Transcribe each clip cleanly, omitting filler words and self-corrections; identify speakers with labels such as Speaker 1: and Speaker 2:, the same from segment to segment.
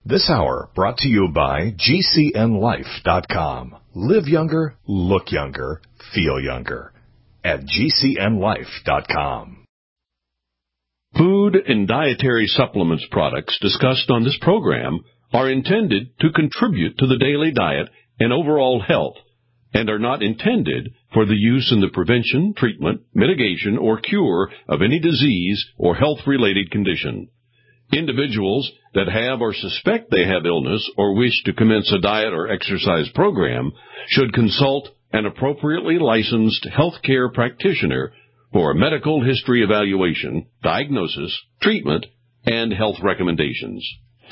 Speaker 1: This hour brought to you by GCNLife.com. Live younger, look younger, feel younger at GCNLife.com.
Speaker 2: Food and dietary supplements products discussed on this program are intended to contribute to the daily diet and overall health and are not intended for the use in the prevention, treatment, mitigation, or cure of any disease or health-related condition. Individuals that have or suspect they have illness or wish to commence a diet or exercise program should consult an appropriately licensed healthcare practitioner for a medical history evaluation, diagnosis, treatment, and health recommendations.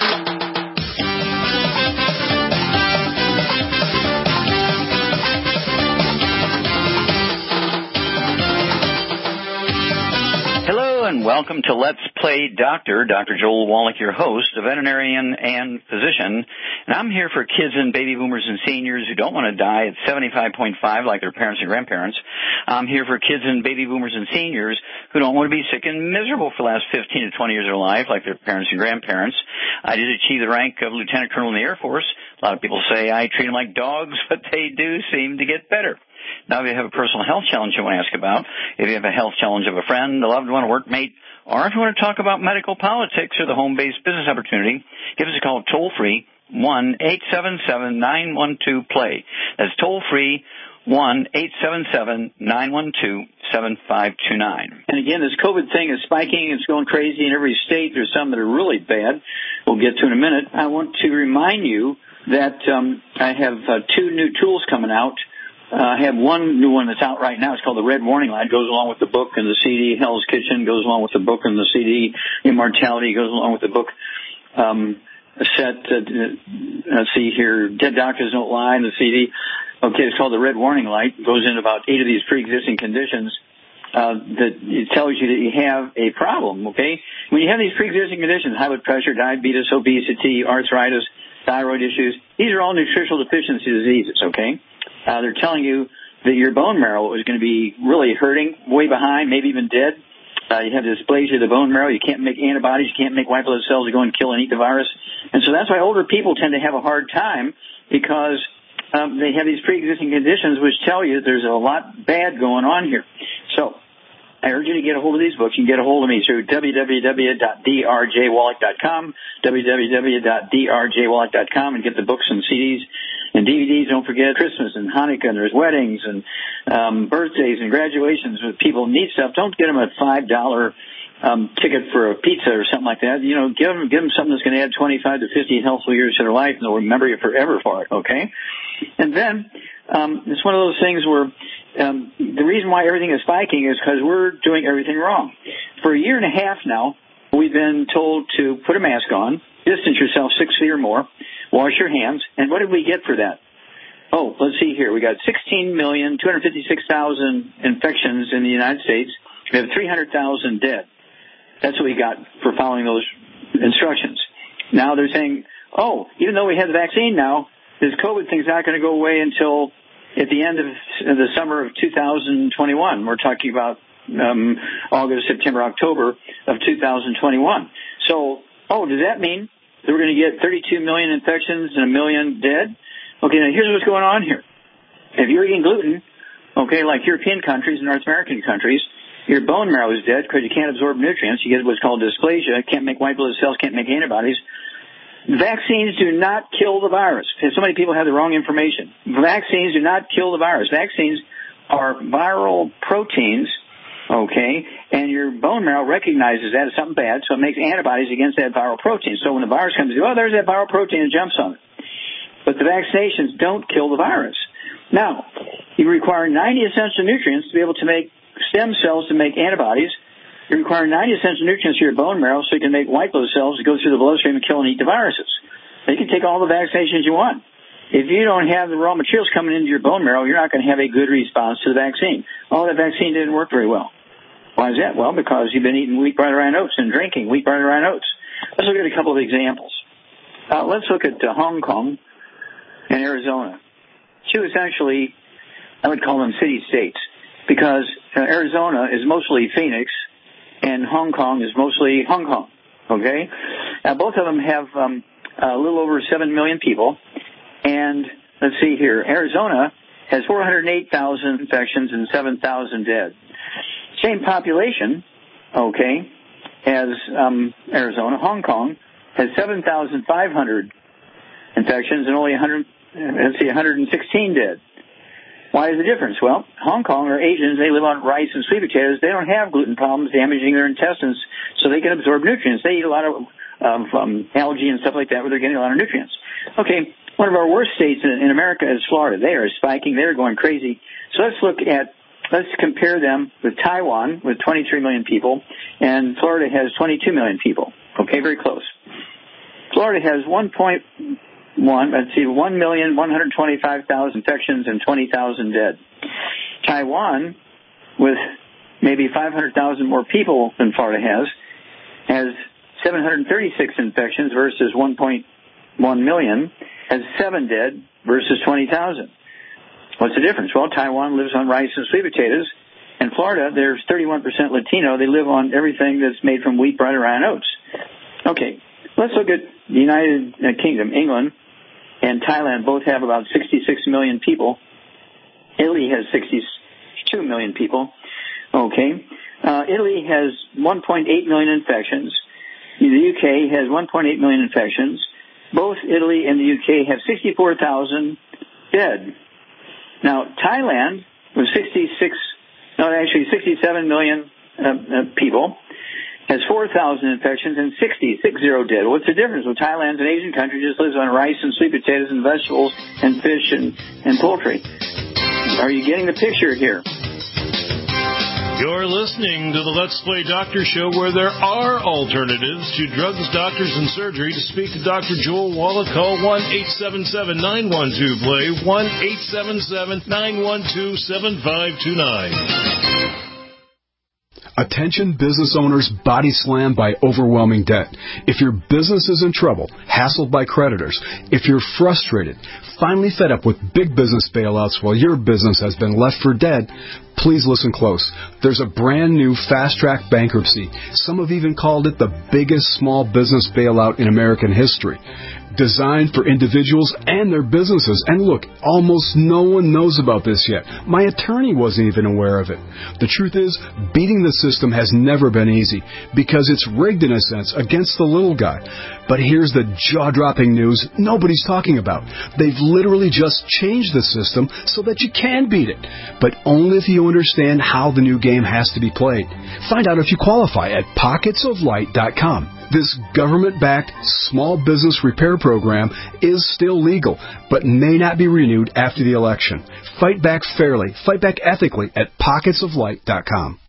Speaker 3: And welcome to Let's Play Doctor. Dr. Joel Wallach, your host, a veterinarian and physician. And I'm here for kids and baby boomers and seniors who don't want to die at 75.5 like their parents and grandparents. I'm here for kids and baby boomers and seniors who don't want to be sick and miserable for the last 15 to 20 years of their life like their parents and grandparents. I did achieve the rank of lieutenant colonel in the Air Force. A lot of people say I treat them like dogs, but they do seem to get better. Now, if you have a personal health challenge you want to ask about, if you have a health challenge of a friend, a loved one, a workmate, or if you want to talk about medical politics or the home-based business opportunity, give us a call toll-free, 1-877-912-PLAY. That's toll-free, 1-877-912-7529. And again, this COVID thing is spiking. It's going crazy in every state. There's some that are really bad. We'll get to in a minute. I want to remind you that I have two new tools coming out. I have one new one that's out right now. It's called the Red Warning Light. It goes along with the book and the CD. Hell's Kitchen goes along with the book and the CD. Immortality goes along with the book. Let's see here. Dead Doctors Don't Lie in the CD. Okay, it's called the Red Warning Light. It goes into about 8 of these pre-existing conditions that it tells you that you have a problem, okay? When you have these pre-existing conditions, high blood pressure, diabetes, obesity, arthritis, thyroid issues, these are all nutritional deficiency diseases, okay? They're telling you that your bone marrow is going to be really hurting, way behind, maybe even dead. You have dysplasia of the bone marrow. You can't make antibodies. You can't make white blood cells to go and kill and eat the virus. And so that's why older people tend to have a hard time because they have these pre-existing conditions which tell you there's a lot bad going on here. So I urge you to get a hold of these books. You can get a hold of me through www.drjwallach.com, www.drjwallach.com, and get the books and CDs and DVDs. Don't forget Christmas and Hanukkah, and there's weddings and birthdays and graduations. When people need stuff, don't get them a $5 ticket for a pizza or something like that. You know, give them something that's going to add 25 to 50 healthful years to their life, and they'll remember you forever for it, okay? And then it's one of those things where the reason why everything is spiking is because we're doing everything wrong. For a year and a half now, we've been told to put a mask on, distance yourself 6 feet or more, wash your hands, and what did we get for that? Oh, let's see here. We got 16,256,000 infections in the United States. We have 300,000 dead. That's what we got for following those instructions. Now they're saying, oh, even though we have the vaccine now, this COVID thing's not going to go away until at the end of the summer of 2021. We're talking about August, September, October of 2021. So, does that mean that we're going to get 32 million infections and 1 million dead? Okay, now here's what's going on here. If you're eating gluten, okay, like European countries and North American countries, your bone marrow is dead because you can't absorb nutrients. You get what's called dysplasia, can't make white blood cells, can't make antibodies. Vaccines do not kill the virus. So many people have the wrong information. Vaccines do not kill the virus. Vaccines are viral proteins, okay, and your bone marrow recognizes that as something bad, so it makes antibodies against that viral protein. So when the virus comes, there's that viral protein and jumps on it. But the vaccinations don't kill the virus. Now, you require 90 essential nutrients to be able to make stem cells to make antibodies. You require 90 essential nutrients to your bone marrow so you can make white blood cells to go through the bloodstream and kill and eat the viruses. Now, you can take all the vaccinations you want. If you don't have the raw materials coming into your bone marrow, you're not going to have a good response to the vaccine. That vaccine didn't work very well. Why is that? Well, because you've been eating wheat, barley, rye, and oats and drinking wheat, barley, rye, and oats. Let's look at a couple of examples. Let's look at Hong Kong and Arizona. Two essentially, I would call them city-states, because Arizona is mostly Phoenix and Hong Kong is mostly Hong Kong, okay? Both of them have a little over 7 million people. And let's see here, Arizona has 408,000 infections and 7,000 dead. Same population, okay, as Arizona. Hong Kong has 7,500 infections and only 116 dead. Why is the difference? Well, Hong Kong are Asians. They live on rice and sweet potatoes. They don't have gluten problems damaging their intestines, so they can absorb nutrients. They eat a lot of algae and stuff like that where they're getting a lot of nutrients. Okay, one of our worst states in America is Florida. They are spiking. They're going crazy. So let's compare them with Taiwan with 23 million people, and Florida has 22 million people. Okay, very close. Florida has 1,125,000 infections and 20,000 dead. Taiwan, with maybe 500,000 more people than Florida has 736 infections versus 1.1 million, has 7 dead versus 20,000. What's the difference? Well, Taiwan lives on rice and sweet potatoes. In Florida, there's 31% Latino. They live on everything that's made from wheat, bread, or rye and oats. Okay, let's look at the United Kingdom. England and Thailand both have about 66 million people. Italy has 62 million people. Okay. Italy has 1.8 million infections. The UK has 1.8 million infections. Both Italy and the UK have 64,000 dead. Now, Thailand, with 67 million people, has 4,000 infections and 60 dead. What's the difference? Well, Thailand's an Asian country, just lives on rice and sweet potatoes and vegetables and fish and poultry. Are you getting the picture here?
Speaker 4: You're listening to the Let's Play Doctor Show, where there are alternatives to drugs, doctors, and surgery. To speak to Dr. Joel Wallach, call 1-877-912-PLAY, 1-877-912-7529.
Speaker 5: Attention business owners body slammed by overwhelming debt. If your business is in trouble, hassled by creditors, if you're frustrated, finally fed up with big business bailouts while your business has been left for dead, please listen close. There's a brand new fast-track bankruptcy. Some have even called it the biggest small business bailout in American history. Designed for individuals and their businesses. And look, almost no one knows about this yet. My attorney wasn't even aware of it. The truth is, beating the system has never been easy because it's rigged in a sense against the little guy. But here's the jaw-dropping news nobody's talking about. They've literally just changed the system so that you can beat it, but only if you understand how the new game has to be played. Find out if you qualify at pocketsoflight.com. This government-backed small business repair program is still legal, but may not be renewed after the election. Fight back fairly, fight back ethically at pocketsoflight.com.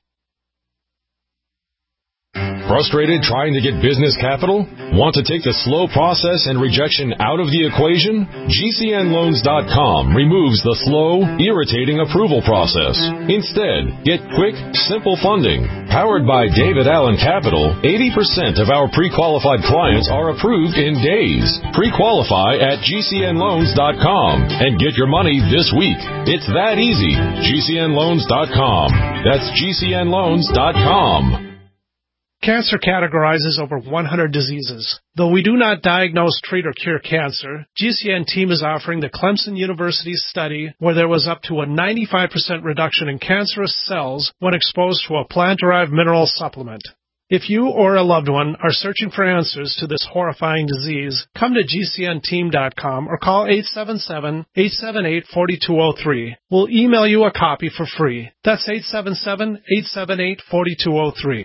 Speaker 6: Frustrated trying to get business capital? Want to take the slow process and rejection out of the equation? GCNloans.com removes the slow, irritating approval process. Instead, get quick, simple funding. Powered by David Allen Capital, 80% of our pre-qualified clients are approved in days. Pre-qualify at GCNloans.com and get your money this week. It's that easy. GCNloans.com. That's GCNloans.com.
Speaker 7: Cancer categorizes over 100 diseases. Though we do not diagnose, treat, or cure cancer, GCN team is offering the Clemson University study where there was up to a 95% reduction in cancerous cells when exposed to a plant-derived mineral supplement. If you or a loved one are searching for answers to this horrifying disease, come to GCNteam.com or call 877-878-4203. We'll email you a copy for free. That's 877-878-4203.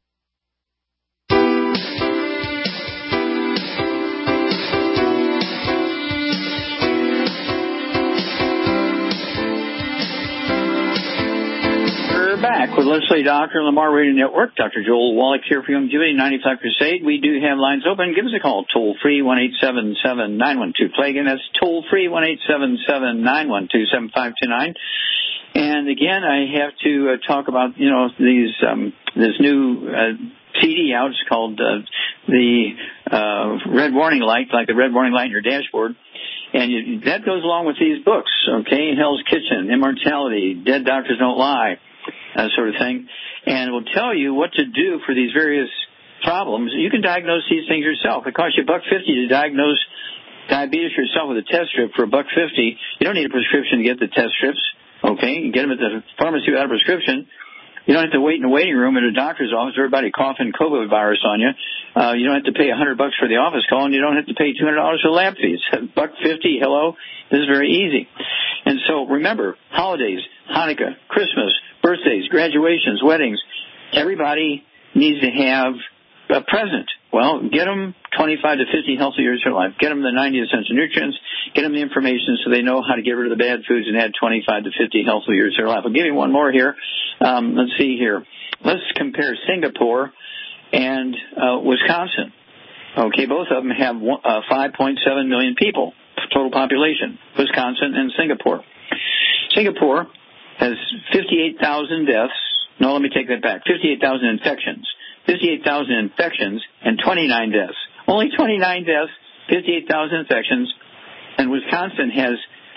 Speaker 3: Back with Let's Play Doctor on the Lamar Radio Network. Dr. Joel Wallach here for Youngevity 95 Crusade. We do have lines open. Give us a call. Toll free 1-877-912-PLAY. Again, that's toll free 1-877-912-7529. And again, I have to talk about this new CD out. It's called the Red Warning Light, like the red warning light in your dashboard. And that goes along with these books, okay? Hell's Kitchen, Immortality, Dead Doctors Don't Lie, that sort of thing. And it will tell you what to do for these various problems, you can diagnose these things yourself. It costs you $1.50 to diagnose diabetes yourself with a test strip for $1.50. You don't need a prescription to get the test strips. Okay, you get them at the pharmacy without a prescription. You don't have to wait in a waiting room at a doctor's office, everybody coughing COVID virus on you. You don't have to pay $100 for the office call, and you don't have to pay $200 for lab fees. $1.50, hello, this is very easy. And so remember, holidays, Hanukkah, Christmas, birthdays, graduations, weddings, everybody needs to have a present. Well, get them 25 to 50 healthy years of life. Get them the 90 essential nutrients. Get them the information so they know how to get rid of the bad foods and add 25 to 50 healthy years of life. I'll give you one more here. Let's see here. Let's compare Singapore and Wisconsin. Okay, both of them have 5.7 million people, total population, Wisconsin and Singapore. Singapore has 58,000 deaths. No, let me take that back. 58,000 infections. 58,000 infections and 29 deaths. Only 29 deaths, 58,000 infections, and Wisconsin has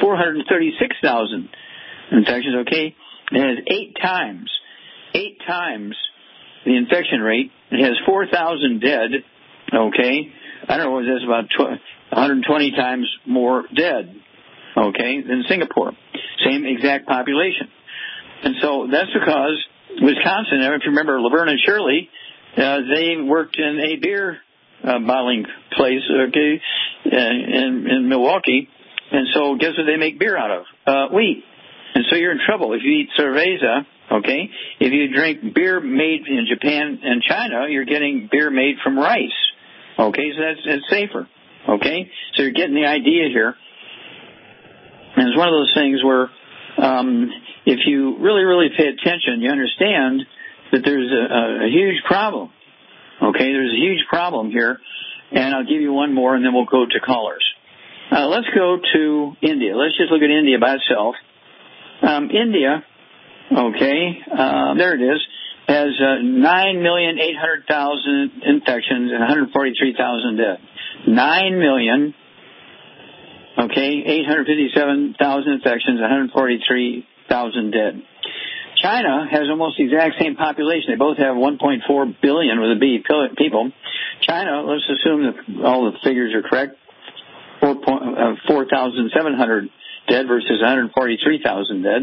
Speaker 3: 436,000 infections, okay? It has 8 times the infection rate. It has 4,000 dead, okay? I don't know what it is, about 120 times more dead, okay, than Singapore. Same exact population. And so that's because Wisconsin, if you remember Laverne and Shirley, they worked in a beer bottling place, okay, in Milwaukee, and so guess what they make beer out of? Wheat. And so you're in trouble if you eat cerveza, okay? If you drink beer made in Japan and China, you're getting beer made from rice, okay? So that's safer, okay? So you're getting the idea here. And it's one of those things where if you really, really pay attention, you understand that there's a huge problem. Okay, there's a huge problem here, and I'll give you one more, and then we'll go to callers. Let's go to India. Let's just look at India by itself. India, okay, there it is, has 9,800,000 infections and 143,000 dead. 9,857,000 infections, 143,000 dead. China has almost the exact same population. They both have 1.4 billion with a B people. China, let's assume that all the figures are correct, 4,700 dead versus 143,000 dead.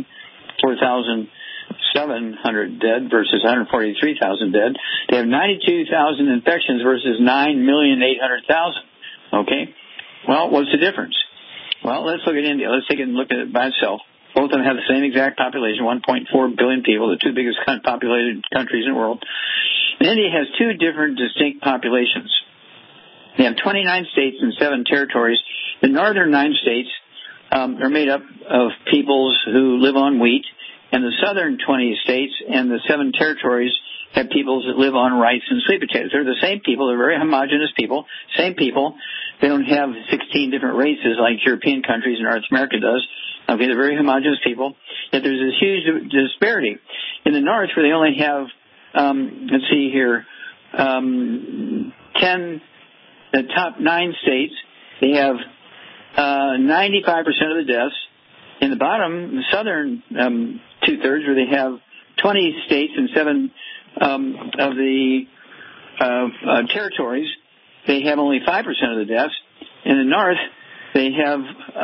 Speaker 3: 4,700 dead versus 143,000 dead. They have 92,000 infections versus 9,800,000. Okay? Well, what's the difference? Well, let's look at India. Let's take it and look at it by itself. Both of them have the same exact population, 1.4 billion people, the two biggest populated countries in the world. And India has two different distinct populations. They have 29 states and 7 territories. The northern 9 states are made up of peoples who live on wheat, and the southern 20 states and the 7 territories have peoples that live on rice and sweet potatoes. They're the same people. They're very homogeneous people, same people. They don't have 16 different races like European countries and North America does. Okay, they're very homogeneous people. Yet there's this huge disparity. In the north, where they only have, let's see here, 10, the top 9 states, they have 95% of the deaths. In the bottom, the southern two-thirds, where they have 20 states and 7 of the territories, they have only 5% of the deaths. In the north, they have,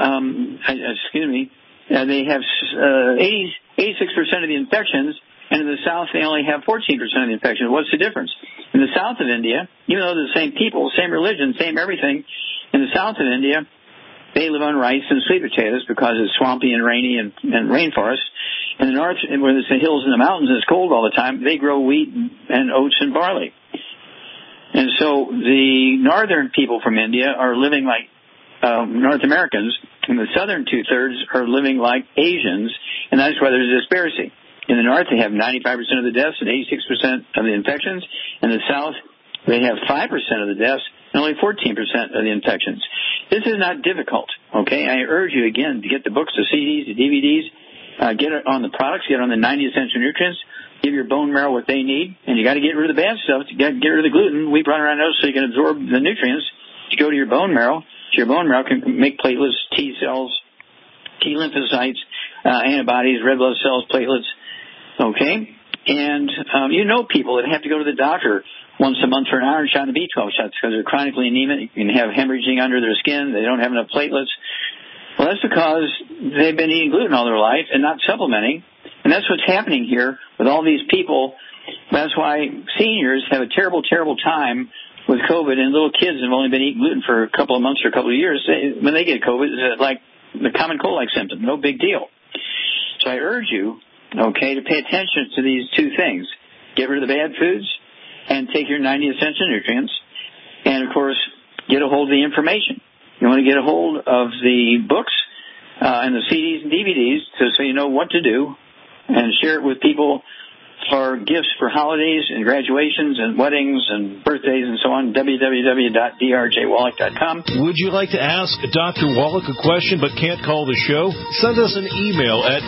Speaker 3: they have 86% of the infections, and in the south, they only have 14% of the infections. What's the difference? In the south of India, even though they're the same people, same religion, same everything, in the south of India, they live on rice and sweet potatoes because it's swampy and rainy and rainforest. In the north, where there's the hills and the mountains and it's cold all the time, they grow wheat and oats and barley. And so the northern people from India are living like North Americans, and the southern two-thirds are living like Asians, and that's why there's a disparity. In the north, they have 95% of the deaths and 86% of the infections. In the south, they have 5% of the deaths and only 14% of the infections. This is not difficult, okay? I urge you, again, to get the books, the CDs, the DVDs, get it on the products, get on the 90 essential nutrients, give your bone marrow what they need, and you got to get rid of the bad stuff. You got to get rid of the gluten. We run around those so you can absorb the nutrients to go to your bone marrow. So your bone marrow can make platelets, T cells, T lymphocytes, antibodies, red blood cells, platelets, okay? And you know people that have to go to the doctor once a month for an iron shot and B12 shots because they're chronically anemic. You can have hemorrhaging under their skin. They don't have enough platelets. Well, that's because they've been eating gluten all their life and not supplementing. And that's what's happening here with all these people. That's why seniors have a terrible, terrible time with COVID, and little kids have only been eating gluten for a couple of months or a couple of years. When they get COVID, it's like the common cold-like symptom. No big deal. So I urge you, okay, to pay attention to these two things. Get rid of the bad foods and take your 90 essential nutrients. And, of course, get a hold of the information. You want to get a hold of the books and the CDs and DVDs so you know what to do, and share it with people for gifts for holidays and graduations and weddings and birthdays and so on, www.drjwallach.com.
Speaker 4: Would you like to ask Dr. Wallach a question but can't call the show? Send us an email at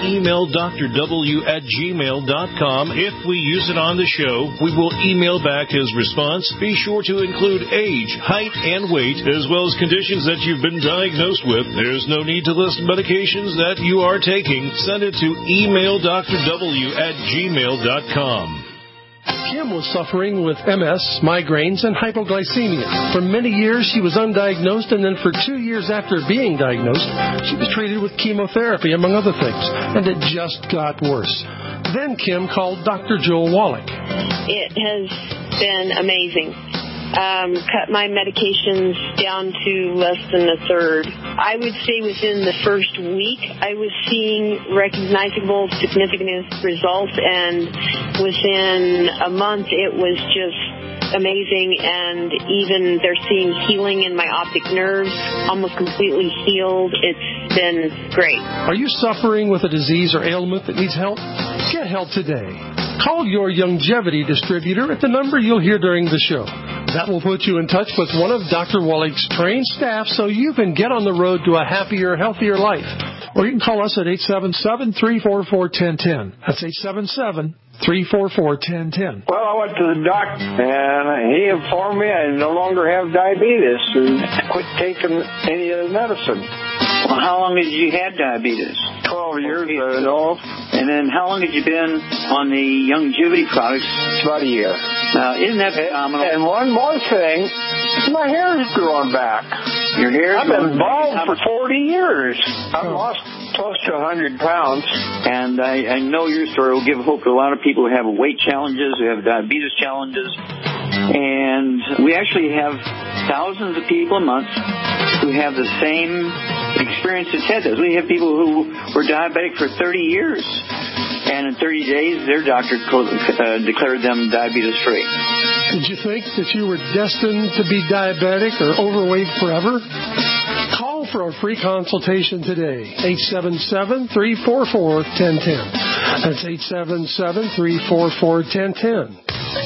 Speaker 4: emaildrw@gmail.com. If we use it on the show, we will email back his response. Be sure to include age, height, and weight, as well as conditions that you've been diagnosed with. There's no need to list medications that you are taking. Send it to emaildrw@gmail.com.
Speaker 7: Kim was suffering with MS, migraines, and hypoglycemia. For many years, she was undiagnosed, and then for 2 years after being diagnosed, she was treated with chemotherapy, among other things, and it just got worse. Then Kim called Dr. Joel Wallach.
Speaker 8: It has been amazing. Cut my medications down to less than a third. I would say within the first week, I was seeing recognizable, significant results, and within a month, it was just amazing. And even they're seeing healing in my optic nerves, almost completely healed. It's been great.
Speaker 7: Are you suffering with a disease or ailment that needs help? Get help today. Call your Youngevity distributor at the number you'll hear during the show. That will put you in touch with one of Dr. Wallach's trained staff so you can get on the road to a happier, healthier life. Or you can call us at 877-344-1010. That's 877-344-1010.
Speaker 9: Well, I went to the doctor, and he informed me I no longer have diabetes and quit taking any of the medicine.
Speaker 3: Well, how long did you have diabetes?
Speaker 9: 12 years ago.
Speaker 3: And then how long had you been on the Youngevity products?
Speaker 9: About a year.
Speaker 3: Now, isn't that phenomenal?
Speaker 9: And one more thing, my hair is growing back.
Speaker 3: Your hair?
Speaker 9: I've been bald for 40 years. I've lost close to 100 pounds.
Speaker 3: And I know your story will give hope to a lot of people who have weight challenges, who have diabetes challenges. And we actually have thousands of people a month who have the same experience as Ted does. We have people who were diabetic for 30 years. And in 30 days, their doctor declared them diabetes-free.
Speaker 7: Did you think that you were destined to be diabetic or overweight forever? Call for a free consultation today. 877-344-1010. That's 877-344-1010.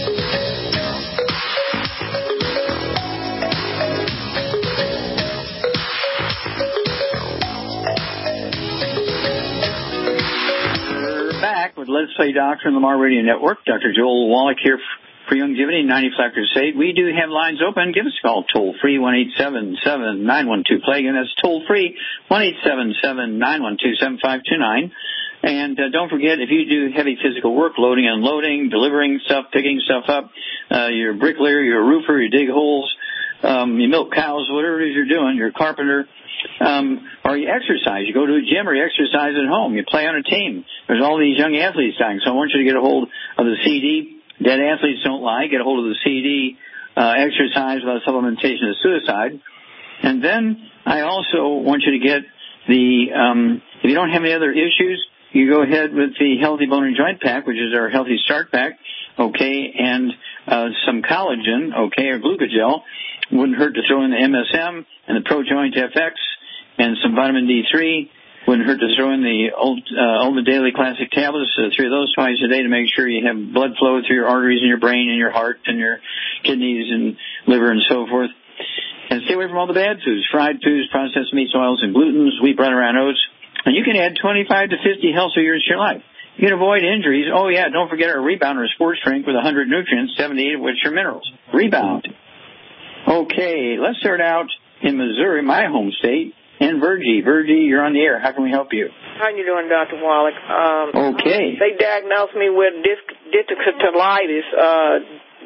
Speaker 3: Let's Play Doctor on the Lamar Radio Network. Dr. Joel Wallach here for Youngevity, 90 Flat Crusade. We do have lines open. Give us a call, toll-free, 1-877-912-PLAY. Again, that's toll-free, 1-877-912-7529. And don't forget, if you do heavy physical work, loading and unloading, delivering stuff, picking stuff up, you're a bricklayer, you're a roofer, you dig holes, you milk cows, whatever it is you're doing, you're a carpenter, or you exercise. You go to a gym or you exercise at home. You play on a team. There's all these young athletes dying. So I want you to get a hold of the CD, Dead Athletes Don't Lie. Get a hold of the CD, Exercise Without Supplementation is Suicide. And then I also want you to get the, if you don't have any other issues, you go ahead with the Healthy Bone and Joint Pack, which is our Healthy Start Pack, okay, and some collagen, okay, or glucogel. Wouldn't hurt to throw in the MSM and the Pro Joint FX and some vitamin D3. Wouldn't hurt to throw in the Ultimate Daily Classic tablets, 3 of those twice a day to make sure you have blood flow through your arteries and your brain and your heart and your kidneys and liver and so forth. And stay away from all the bad foods, fried foods, processed meats, oils, and glutens, wheat, bran, and oats. And you can add 25 to 50 healthy years to your life. You can avoid injuries. Oh, yeah, don't forget our Rebound or Sports Drink with 100 nutrients, 78 of which are minerals. Rebound. Okay, let's start out in Missouri, my home state, and Virgie. Virgie, you're on the air. How can we help you?
Speaker 10: How you doing, Dr. Wallach?
Speaker 3: Okay.
Speaker 10: They diagnosed me with diverticulitis.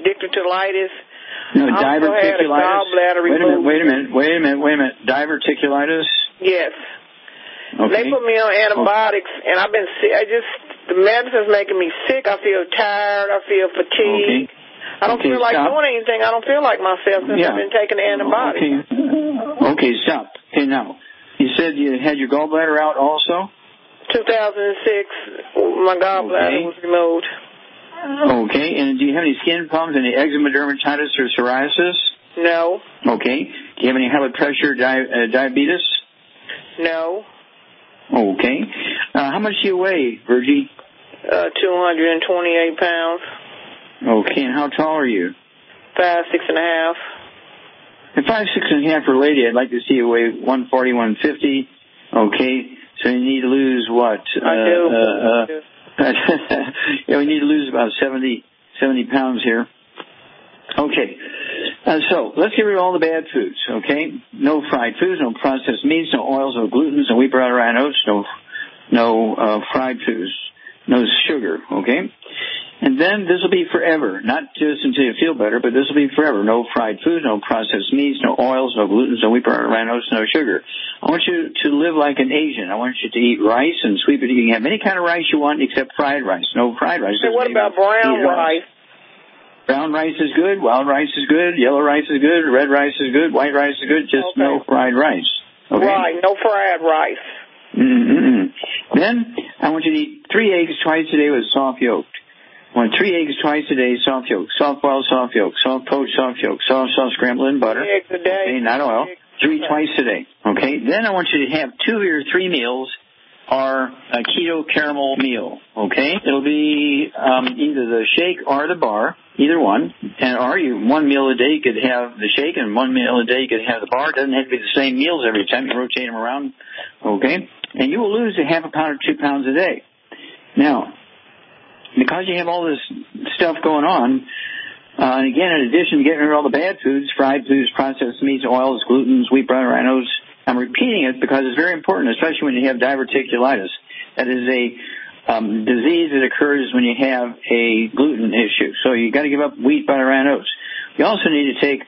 Speaker 10: diverticulitis.
Speaker 3: No,
Speaker 10: I also had a gallbladder removed.
Speaker 3: Wait a minute. Diverticulitis?
Speaker 10: Yes.
Speaker 3: Okay.
Speaker 10: They put me on antibiotics, and I've been sick. The medicine's making me sick. I feel tired. I feel fatigued.
Speaker 3: Okay.
Speaker 10: I don't feel like doing anything. I don't feel like myself since I've been taking the antibiotics.
Speaker 3: Okay, stop. Okay, now, you said you had your gallbladder out also?
Speaker 10: 2006, my gallbladder was removed.
Speaker 3: Okay, and do you have any skin problems, any eczema, dermatitis, or psoriasis?
Speaker 10: No.
Speaker 3: Okay. Do you have any high blood pressure, diabetes?
Speaker 10: No.
Speaker 3: Okay. How much do you weigh, Virgie?
Speaker 10: 228 pounds.
Speaker 3: Okay, and how tall are you?
Speaker 10: 5'6.5".
Speaker 3: At 5'6.5" for a lady, I'd like to see you weigh 140, 150. Okay, so you need to lose what?
Speaker 10: I do.
Speaker 3: Yeah, we need to lose about 70 pounds here. Okay, so let's get rid of all the bad foods, okay? No fried foods, no processed meats, no oils, no glutens, no wheat, brown, rye, and oats, no fried foods, no sugar, okay? And then this will be forever, not just until you feel better, but this will be forever. No fried foods, no processed meats, no oils, no glutens, no wheat, brown, rye, and oats, no sugar. I want you to live like an Asian. I want you to eat rice and sweet potato. You can have any kind of rice you want except fried rice. No fried rice.
Speaker 10: So what about brown rice?
Speaker 3: Brown rice is good, wild rice is good, yellow rice is good, red rice is good, white rice is good, just no fried rice. Okay?
Speaker 10: Right, no fried rice.
Speaker 3: Then I want you to eat 3 eggs twice a day with soft yolk. I want 3 eggs twice a day, soft yolk, soft boiled soft yolk, soft poached soft yolk, soft scrambled in butter.
Speaker 10: 3 eggs a day.
Speaker 3: Okay, not oil. 3 twice a day. Okay, then I want you to have 2 or 3 meals are a keto caramel meal, okay? It'll be either the shake or the bar, either one. Or 1 meal a day you could have the shake, and 1 meal a day you could have the bar. It doesn't have to be the same meals every time. You rotate them around, okay? And you will lose a half a pound or 2 pounds a day. Now, because you have all this stuff going on, and again, in addition to getting rid of all the bad foods, fried foods, processed meats, oils, glutens, wheat, brown, rye, and oats, I'm repeating it because it's very important, especially when you have diverticulitis. That is a disease that occurs when you have a gluten issue. So you got to give up wheat, butter, and oats. You also need to take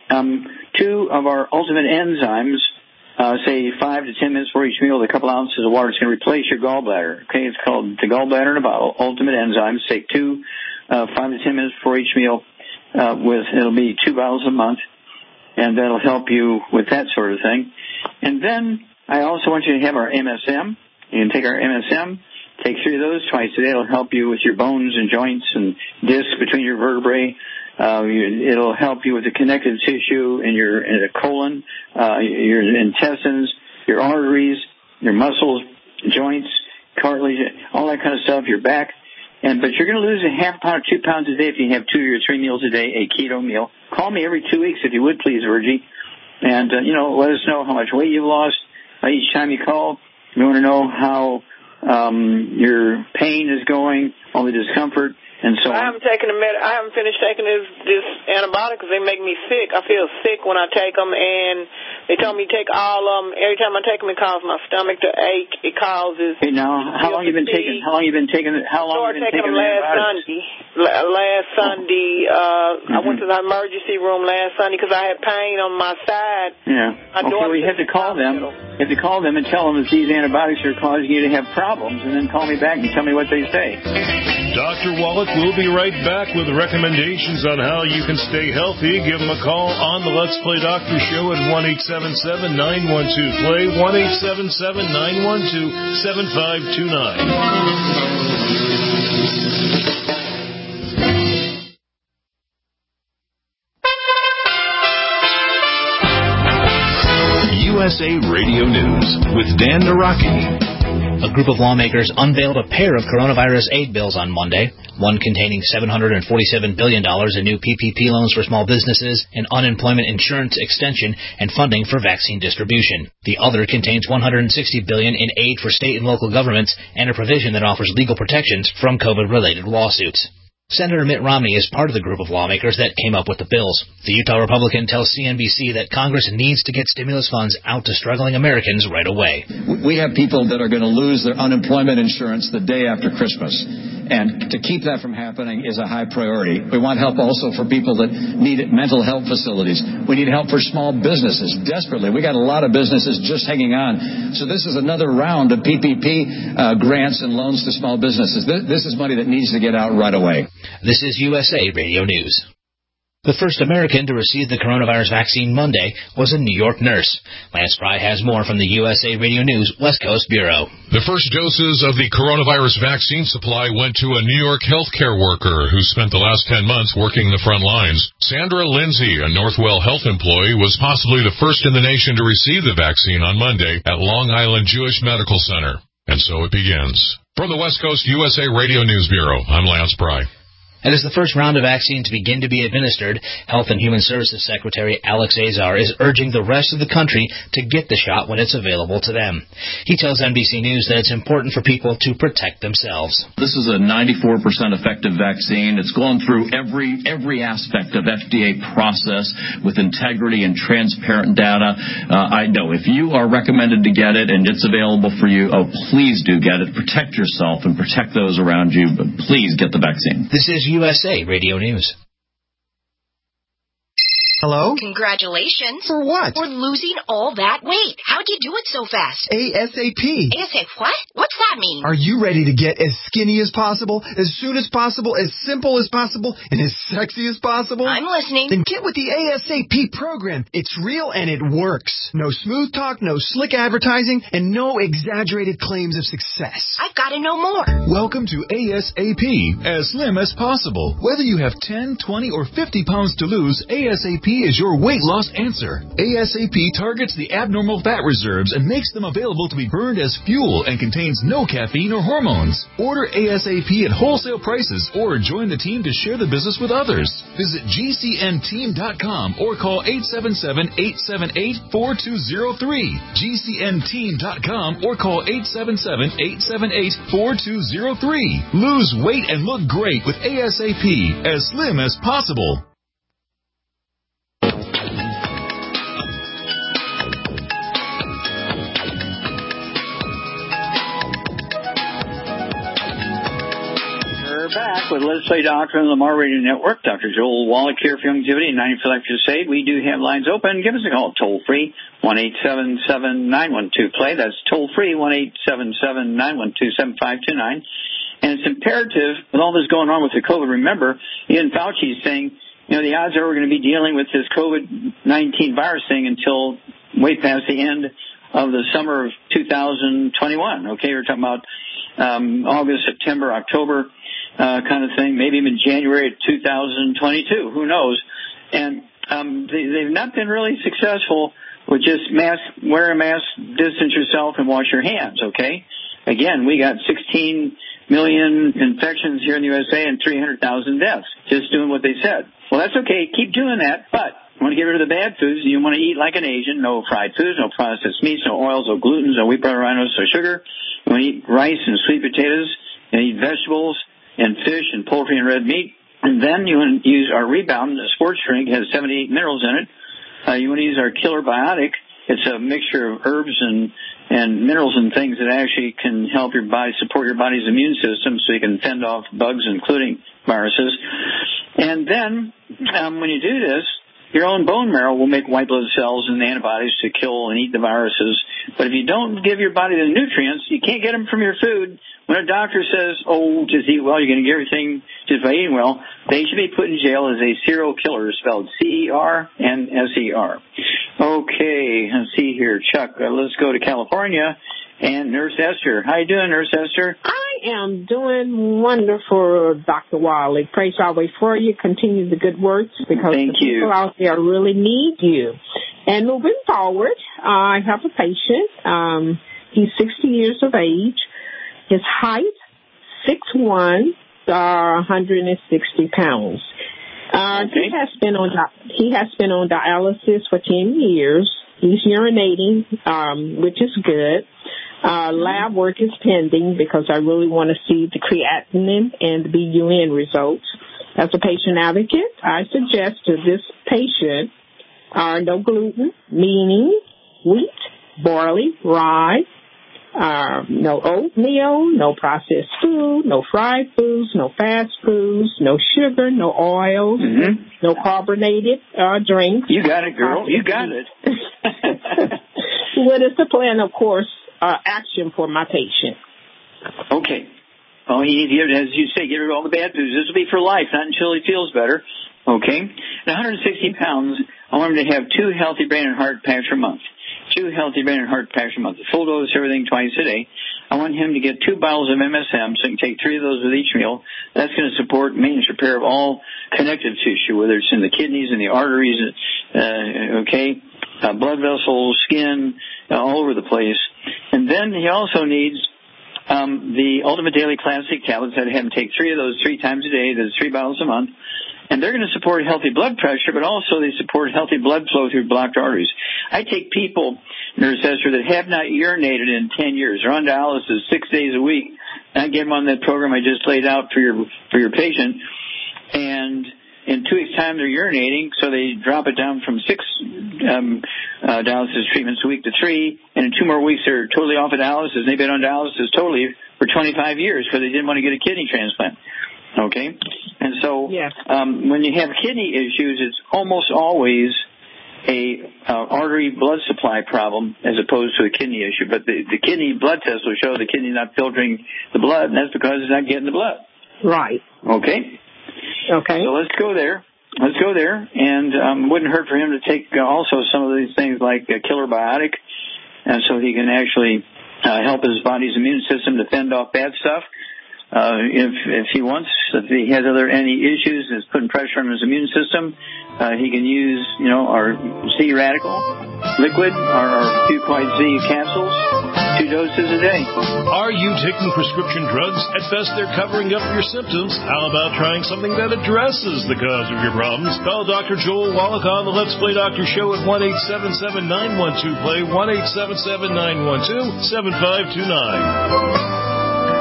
Speaker 3: 2 of our ultimate enzymes, say 5 to 10 minutes for each meal with a couple ounces of water. It's going to replace your gallbladder. Okay, it's called the gallbladder in a bottle. Ultimate enzymes. Take 5 to 10 minutes for each meal. It'll be 2 bottles a month, and that'll help you with that sort of thing. And then I also want you to have our MSM. You can take our MSM, take 3 of those twice a day. It'll help you with your bones and joints and discs between your vertebrae. It'll help you with the connective tissue in the colon, your intestines, your arteries, your muscles, joints, cartilage, all that kind of stuff, your back. But you're going to lose a half pound or 2 pounds a day if you have 2 or 3 meals a day, a keto meal. Call me every 2 weeks if you would, please, Virgie. And, let us know how much weight you've lost each time you call. We want to know how your pain is going, all the discomfort, and so on.
Speaker 10: I haven't finished taking this antibiotic because they make me sick. I feel sick when I take them, and they told me to take all of them. Every time I take them, it causes my stomach to ache. It causes.
Speaker 3: Hey, now, how long have you been taking? How long have you been taking? How long have you been taking
Speaker 10: them last Sunday. I went to the emergency room last Sunday because I had pain on my side.
Speaker 3: Yeah. Well, you have to call them. You have to call them and tell them that these antibiotics are causing you to have problems, and then call me back and tell me what they say.
Speaker 4: Dr. Wallach will be right back with recommendations on how you can stay healthy. Give him a call on the Let's Play Doctor Show at 1-877-912-PLAY, 1-877-912-7529.
Speaker 1: USA Radio News with Dan Naraki.
Speaker 11: A group of lawmakers unveiled a pair of coronavirus aid bills on Monday, one containing $747 billion in new PPP loans for small businesses, an unemployment insurance extension, and funding for vaccine distribution. The other contains $160 billion in aid for state and local governments and a provision that offers legal protections from COVID-related lawsuits. Senator Mitt Romney is part of the group of lawmakers that came up with the bills. The Utah Republican tells CNBC that Congress needs to get stimulus funds out to struggling Americans right away.
Speaker 12: We have people that are going to lose their unemployment insurance the day after Christmas. And to keep that from happening is a high priority. We want help also for people that need mental health facilities. We need help for small businesses desperately. We got a lot of businesses just hanging on. So this is another round of PPP grants and loans to small businesses. This is money that needs to get out right away.
Speaker 11: This is USA Radio News. The first American to receive the coronavirus vaccine Monday was a New York nurse. Lance Fry has more from the USA Radio News West Coast Bureau.
Speaker 13: The first doses of the coronavirus vaccine supply went to a New York healthcare worker who spent the last 10 months working the front lines. Sandra Lindsay, a Northwell Health employee, was possibly the first in the nation to receive the vaccine on Monday at Long Island Jewish Medical Center. And so it begins. From the West Coast USA Radio News Bureau, I'm Lance Fry.
Speaker 11: And as the first round of vaccine to begin to be administered, Health and Human Services Secretary Alex Azar is urging the rest of the country to get the shot when it's available to them. He tells NBC News that it's important for people to protect themselves.
Speaker 14: This is a 94% effective vaccine. It's gone through every aspect of FDA process with integrity and transparent data. I know if you are recommended to get it and it's available for you, please do get it. Protect yourself and protect those around you, but please get the vaccine.
Speaker 11: This is USA Radio News.
Speaker 15: Hello?
Speaker 16: Congratulations.
Speaker 15: For what?
Speaker 16: For losing all that weight. How'd you do it so fast?
Speaker 15: ASAP.
Speaker 16: ASAP what? What's that mean?
Speaker 15: Are you ready to get as skinny as possible, as soon as possible, as simple as possible, and as sexy as possible?
Speaker 16: I'm listening.
Speaker 15: Then get with the ASAP program. It's real and it works. No smooth talk, no slick advertising, and no exaggerated claims of success.
Speaker 16: I've got to know more.
Speaker 17: Welcome to ASAP, as slim as possible. Whether you have 10, 20, or 50 pounds to lose, ASAP is your weight loss answer. ASAP targets the abnormal fat reserves and makes them available to be burned as fuel and contains no caffeine or hormones. Order ASAP at wholesale prices or join the team to share the business with others. Visit GCNteam.com or call 877-878-4203. GCNteam.com or call 877-878-4203. Lose weight and look great with ASAP, as slim as possible.
Speaker 3: Back with Let's Play Doctor on the Lamar Radio Network. Dr. Joel Wallach here for Longevity and 94 Life Crusade. We do have lines open. Give us a call toll free, 1-877-912-PLAY. That's toll free, 1-877-912-7529. And it's imperative with all this going on with the COVID. Remember, Ian Fauci is saying, the odds are we're going to be dealing with this COVID-19 virus thing until way past the end of the summer of 2021. Okay, we're talking about August, September, October. Kind of thing, maybe even January 2022, who knows? And they've not been really successful with just wear a mask, distance yourself, and wash your hands, okay? Again, we got 16 million infections here in the USA and 300,000 deaths, just doing what they said. Well, that's okay. Keep doing that, but you want to get rid of the bad foods, and you want to eat like an Asian, no fried foods, no processed meats, no oils, no gluten, no wheat, butter, rhinos, no sugar. You want to eat rice and sweet potatoes, and eat vegetables, and fish and poultry and red meat. And then you want to use our Rebound, the sports drink. It has 78 minerals in it. You want to use our Killer Biotic. It's a mixture of herbs and minerals and things that actually can help your body, support your body's immune system so you can fend off bugs, including viruses. And then when you do this, your own bone marrow will make white blood cells and antibodies to kill and eat the viruses. But if you don't give your body the nutrients, you can't get them from your food. When a doctor says, just eat well, you're going to get everything just by eating well, they should be put in jail as a serial killer, spelled C-E-R-N-S-E-R. Okay, let's see here. Chuck, let's go to California. And Nurse Esther. How you doing, Nurse Esther?
Speaker 18: I am doing wonderful, Dr. Wiley. Praise Yahweh for you. Continue the good works because people out there really need you. And moving forward, I have a patient. He's 60 years of age. His height, 6'1", 160 pounds. He has been on dialysis for 10 years. He's urinating, which is good. Lab work is pending because I really want to see the creatinine and the BUN results. As a patient advocate, I suggest to this patient no gluten, meaning wheat, barley, rye, No oatmeal, no processed food, no fried foods, no fast foods, no sugar, no oils, no carbonated drinks.
Speaker 3: You got it, girl. You got it.
Speaker 18: What is the plan, of course, action for my patient?
Speaker 3: Okay. Well, he needs to, as you say, get rid of all the bad foods. This will be for life, not until he feels better. Okay? At 160 pounds, I want him to have 2 healthy brain and heart packs per month. 2 healthy brain and heart packs per month. Full dose, everything twice a day. I want him to get 2 bottles of MSM, so he can take 3 of those with each meal. That's going to support maintenance repair of all connective tissue, whether it's in the kidneys and the arteries, blood vessels, skin, all over the place. And then he also needs the Ultimate Daily Classic tablets. I'd have him take 3 of those 3 times a day. That's 3 bottles a month. And they're going to support healthy blood pressure, but also they support healthy blood flow through blocked arteries. I take people, Nurse Esther, that have not urinated in 10 years. They're on dialysis 6 days a week. And I get them on that program I just laid out for your patient. And in 2 weeks' time, they're urinating, so they drop it down from 6 dialysis treatments a week to 3. And in 2 more weeks, they're totally off of dialysis. They've been on dialysis totally for 25 years because they didn't want to get a kidney transplant. Okay? And so when you have kidney issues, it's almost always a artery blood supply problem as opposed to a kidney issue. But the kidney blood test will show the kidney not filtering the blood, and that's because it's not getting the blood.
Speaker 18: Right.
Speaker 3: Okay? Okay. So let's go there. And it wouldn't hurt for him to take also some of these things like a killer biotic, and so he can actually help his body's immune system to fend off bad stuff. If he wants, if he has any issues that's putting pressure on his immune system, he can use, our Z Radical liquid, our Fuquite Z capsules, 2 doses a day.
Speaker 4: Are you taking prescription drugs? At best, they're covering up your symptoms. How about trying something that addresses the cause of your problems? Call Dr. Joel Wallach on the Let's Play Doctor Show at 1-877-912-PLAY, 1-877-912-7529.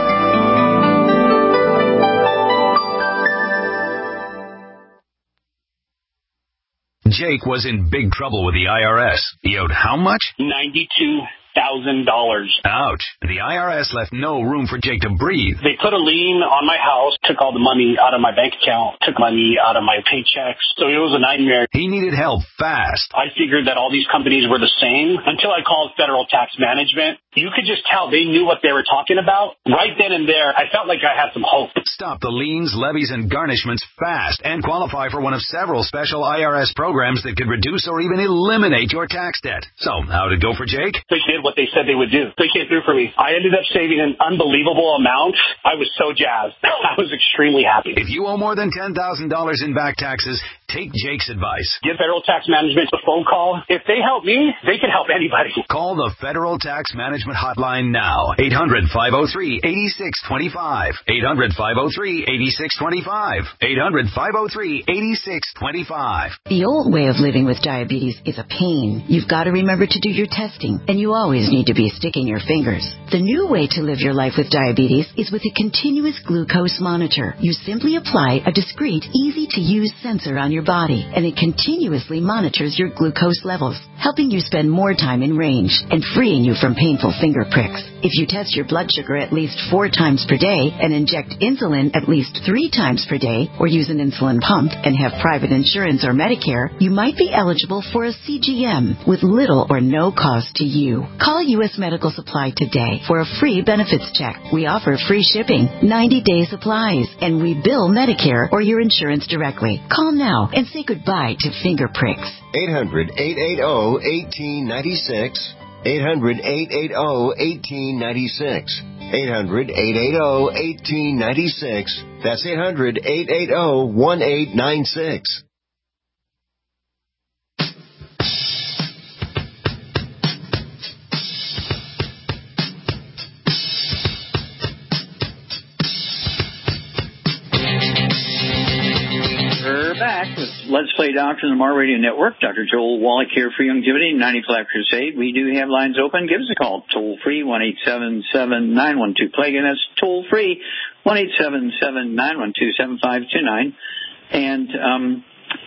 Speaker 19: Jake was in big trouble with the IRS. He owed how much?
Speaker 20: $92,000.
Speaker 19: Ouch. The IRS left no room for Jake to breathe.
Speaker 20: They put a lien on my house, took all the money out of my bank account, took money out of my paychecks. So it was a nightmare.
Speaker 19: He needed help fast.
Speaker 20: I figured that all these companies were the same until I called Federal Tax Management. You could just tell they knew what they were talking about. Right then and there, I felt like I had some hope.
Speaker 19: Stop the liens, levies, and garnishments fast and qualify for one of several special IRS programs that could reduce or even eliminate your tax debt. So, how'd it go for Jake?
Speaker 20: They did what they said they would do. They came through for me. I ended up saving an unbelievable amount. I was so jazzed. I was extremely happy.
Speaker 19: If you owe more than $10,000 in back taxes, take Jake's advice.
Speaker 20: Give Federal Tax Management a phone call. If they help me, they can help anybody.
Speaker 19: Call the Federal Tax Management hotline now. 800-503-8625. 800-503-8625. 800-503-8625.
Speaker 21: The old way of living with diabetes is a pain. You've got to remember to do your testing, and you always need to be sticking your fingers. The new way to live your life with diabetes is with a continuous glucose monitor. You simply apply a discreet, easy-to-use sensor on your body, and it continuously monitors your glucose levels, helping you spend more time in range and freeing you from painful finger pricks. If you test your blood sugar at least 4 times per day and inject insulin at least 3 times per day, or use an insulin pump and have private insurance or Medicare, you might be eligible for a CGM with little or no cost to you. Call U.S. Medical Supply today for a free benefits check. We offer free shipping, 90-day supplies, and we bill Medicare or your insurance directly. Call now and say goodbye to finger pricks.
Speaker 22: 800-880-1896. 800-880-1896. 800-880-1896. That's 800-880-1896.
Speaker 3: We're back with Let's Play Doctor on the Mar Radio Network. Dr. Joel Wallach here for Youngevity, 90 Flat Crusade. We do have lines open. Give us a call. Toll free, 1-877-912-PLAY. Again, that's toll free, 1-877-912-7529. And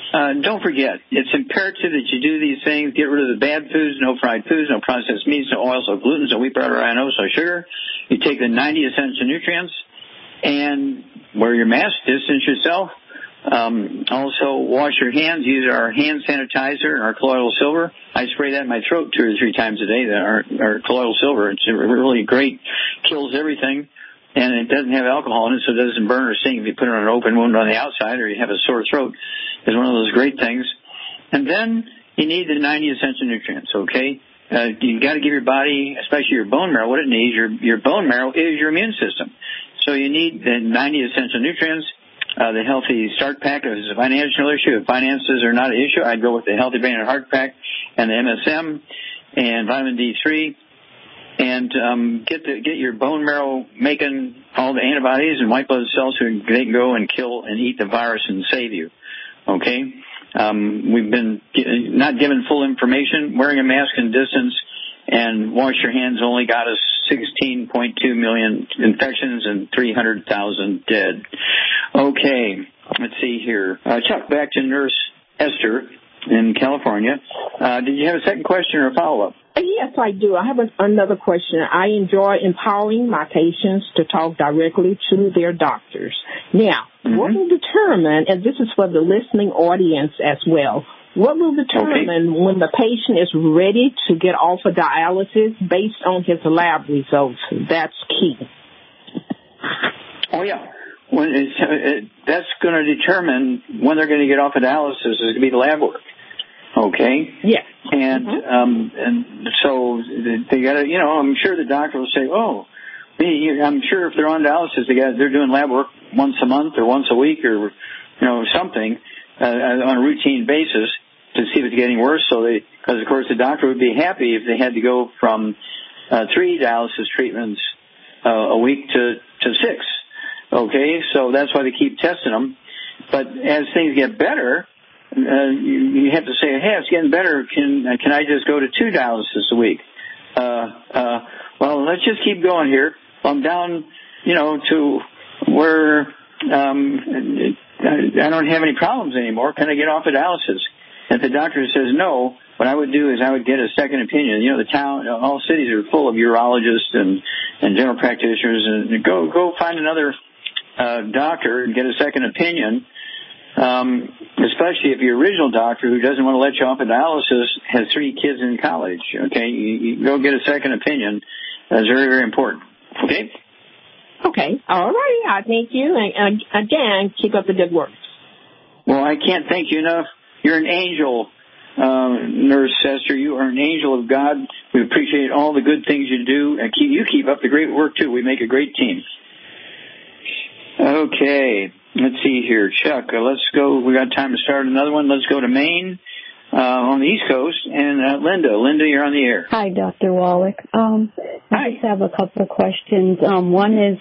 Speaker 3: don't forget, it's imperative that you do these things. Get rid of the bad foods, no fried foods, no processed meats, no oils, no gluten, no wheat, butter, no sugar. You take the 90 essential nutrients and wear your mask, distance yourself. Also, wash your hands. Use our hand sanitizer and our colloidal silver. I spray that in my throat 2 or 3 times a day. Our colloidal silver, it's really great, kills everything, and it doesn't have alcohol in it, so it doesn't burn or sting if you put it on an open wound on the outside or you have a sore throat. It's one of those great things. And then you need the 90 essential nutrients. Okay, you got to give your body, especially your bone marrow, what it needs. Your bone marrow is your immune system, so you need the 90 essential nutrients. The Healthy Start Pack is a financial issue. If finances are not an issue, I'd go with the Healthy Brain and Heart Pack and the MSM and vitamin D3. And get your bone marrow making all the antibodies and white blood cells so they can go and kill and eat the virus and save you. Okay? We've been not given full information. Wearing a mask and distance and wash your hands only got us 16.2 million infections and 300,000 dead. Okay, let's see here. Chuck, back to Nurse Esther in California. Did you have a second question or a follow-up?
Speaker 18: Yes, I do. I have another question. I enjoy empowering my patients to talk directly to their doctors. Now, what will determine, and this is for the listening audience as well, what will determine when the patient is ready to get off of dialysis based on his lab results? That's key.
Speaker 3: Oh, yeah. That's going to determine when they're going to get off of dialysis. Is going to be the lab work. Okay?
Speaker 18: Yeah.
Speaker 3: And so they got to, I'm sure the doctor will say, I'm sure if they're on dialysis, they're doing lab work once a month or once a week or, something on a routine basis to see if it's getting worse. Because of course the doctor would be happy if they had to go from 3 dialysis treatments a week to 6. Okay, so that's why they keep testing them. But as things get better, you have to say, hey, it's getting better. Can I just go to 2 dialysis a week? Well, let's just keep going here. I'm down, to where I don't have any problems anymore. Can I get off of dialysis? If the doctor says no, what I would do is I would get a second opinion. All cities are full of urologists and general practitioners, and go find another doctor and get a second opinion. Especially if your original doctor, who doesn't want to let you off of dialysis, has 3 kids in college. Okay, you go get a second opinion. That's very, very important. Okay.
Speaker 18: Okay. All right. I thank you, and again, keep up the good work.
Speaker 3: Well, I can't thank you enough. You're an angel, Nurse Esther. You are an angel of God. We appreciate all the good things you do, and you keep up the great work too. We make a great team. Okay. Let's see here. Chuck, let's go. We got time to start another one. Let's go to Maine on the East Coast. And Linda. Linda, you're on the air.
Speaker 2: Hi, Dr. Wallach. I just have a couple of questions. One is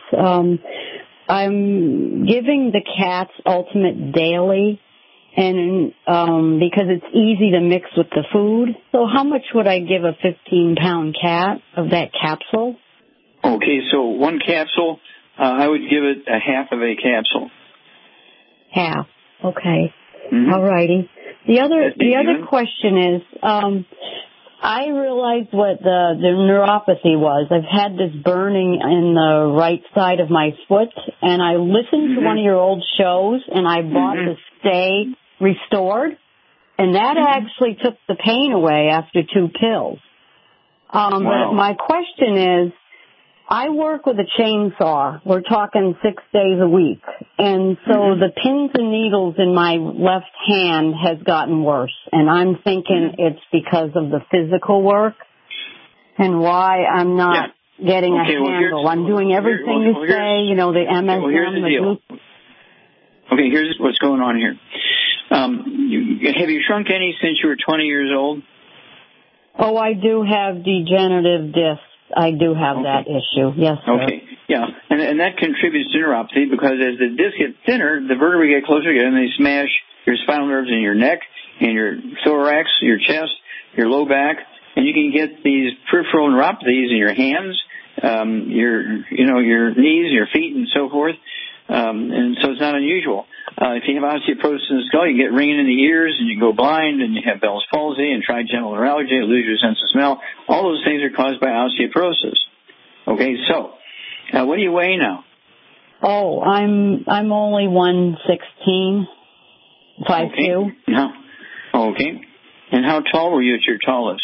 Speaker 2: I'm giving the cats Ultimate Daily, and because it's easy to mix with the food. So how much would I give a 15-pound cat of that capsule?
Speaker 3: Okay, so 1 capsule, I would give it a half of a capsule.
Speaker 2: Half. Okay. All righty. The other question is, I realized what the neuropathy was. I've had this burning in the right side of my foot, and I listened to one of your old shows, and I bought the Stay Restored, and that actually took the pain away after 2 pills. Wow. But my question is, I work with a chainsaw. We're talking 6 days a week. And so the pins and needles in my left hand has gotten worse. And I'm thinking it's because of the physical work and why I'm not getting a handle. I'm doing everything you say, the MSM.
Speaker 3: Well, here's the deal. Okay, here's what's going on here. Have you shrunk any since you were 20 years old?
Speaker 2: Oh, I do have degenerative discs. I do have that issue. Yes, sir.
Speaker 3: Okay. Yeah. And that contributes to neuropathy because as the discs get thinner, the vertebrae get closer together and they smash your spinal nerves in your neck, in your thorax, your chest, your low back, and you can get these peripheral neuropathies in your hands, your knees, your feet, and so forth. And so it's not unusual. If you have osteoporosis in the skull, you get ringing in the ears, and you go blind, and you have Bell's palsy and trigeminal neuralgia, you lose your sense of smell. All those things are caused by osteoporosis. Okay, so what do you weigh now?
Speaker 2: Oh, I'm only 116, 5'2".
Speaker 3: Okay. No. Okay. And how tall were you at your tallest?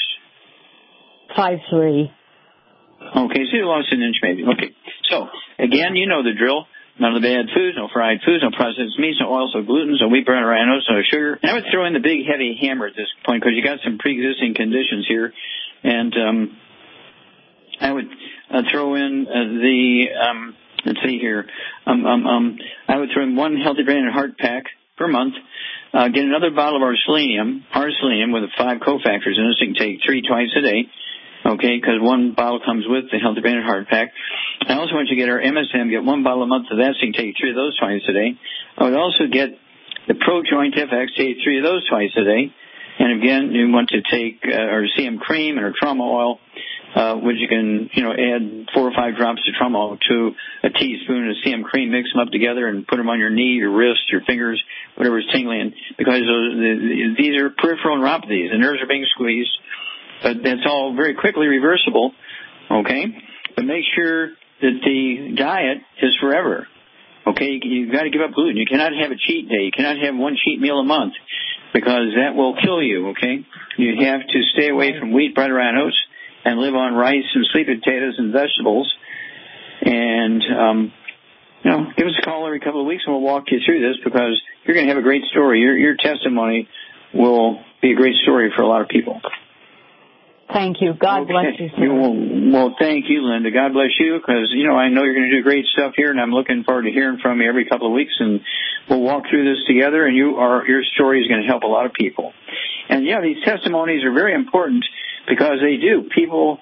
Speaker 2: 5'3".
Speaker 3: Okay, so you lost an inch maybe. Okay. So, again, you know the drill. None of the bad foods, no fried foods, no processed meats, no oils, no gluten, no wheat, bran, rhinos, no sugar. And I would throw in the big, heavy hammer at this point because you got some pre-existing conditions here. And I would throw in let's see here. I would throw in one Healthy Brain and Heart pack per month. Get another bottle of our selenium with 5 cofactors in it, so you can take 3 twice a day. Okay, because one bottle comes with the Healthy Brain and Heart pack. I also want you to get our MSM, get 1 bottle a month of that, so you can take 3 of those twice a day. I would also get the Pro Joint FX, take 3 of those twice a day. And again, you want to take our CM cream and our trauma oil, which you can, add 4 or 5 drops of trauma oil to a teaspoon of CM cream, mix them up together and put them on your knee, your wrist, your fingers, whatever is tingling, because these are peripheral neuropathies. The nerves are being squeezed, but that's all very quickly reversible, okay? But make sure that the diet is forever, okay? You've got to give up gluten. You cannot have a cheat day. You cannot have one cheat meal a month, because that will kill you, okay? You have to stay away from wheat, bread, or oats, and live on rice and sweet potatoes and vegetables. And, give us a call every couple of weeks and we'll walk you through this, because you're going to have a great story. Your testimony will be a great story for a lot of people.
Speaker 2: Thank you. God bless you, sir.
Speaker 3: Well, thank you, Linda. God bless you, because, I know you're going to do great stuff here, and I'm looking forward to hearing from you every couple of weeks, and we'll walk through this together, and your story is going to help a lot of people. And, these testimonies are very important, because they do. People